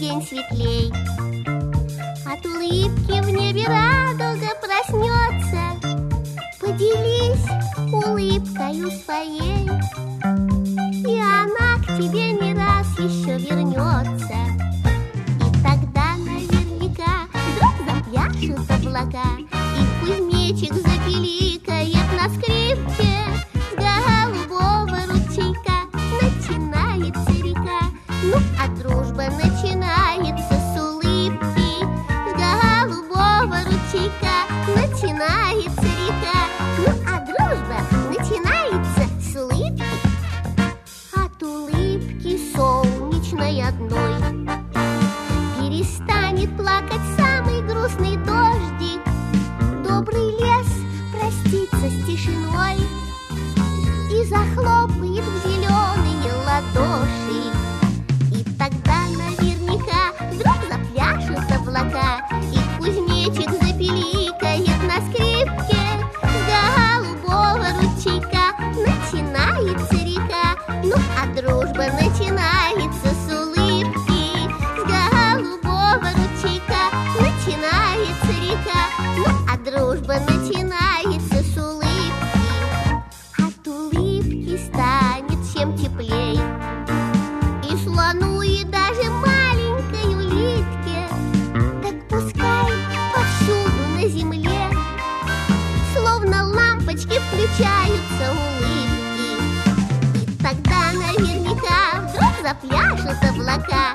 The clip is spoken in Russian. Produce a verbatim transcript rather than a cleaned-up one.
день светлей. От улыбки в небе радуга проснется. Поделись улыбкою своей, и она к тебе не раз еще вернется. И тогда наверняка вдруг запляшут облака, и кузнечик запиликает на скрипке. С голубого ручейка начинается река. Ну, а дружба начинается с улыбки. С голубого ручейка начинается река. Ну, а дружба начинается с улыбки. От улыбки солнечной одной перестанет плакать самый грустный дождик. Добрый лес простится с тишиной и захлопает в зеленые ладоши. И тогда наверняка вдруг запляшут облака, и кузнечик запиликает на скрипке. С голубого ручейка начинается река. Ну, а дружба начинается с улыбки. С голубого ручейка начинается река. Ну, а дружба начинается с улыбки. От улыбки станет всем теплей, и слону, и даже маленькой улитке. Так пускай повсюду на земле словно лампочки включаются улыбки. И тогда наверняка вдруг запляшут облака,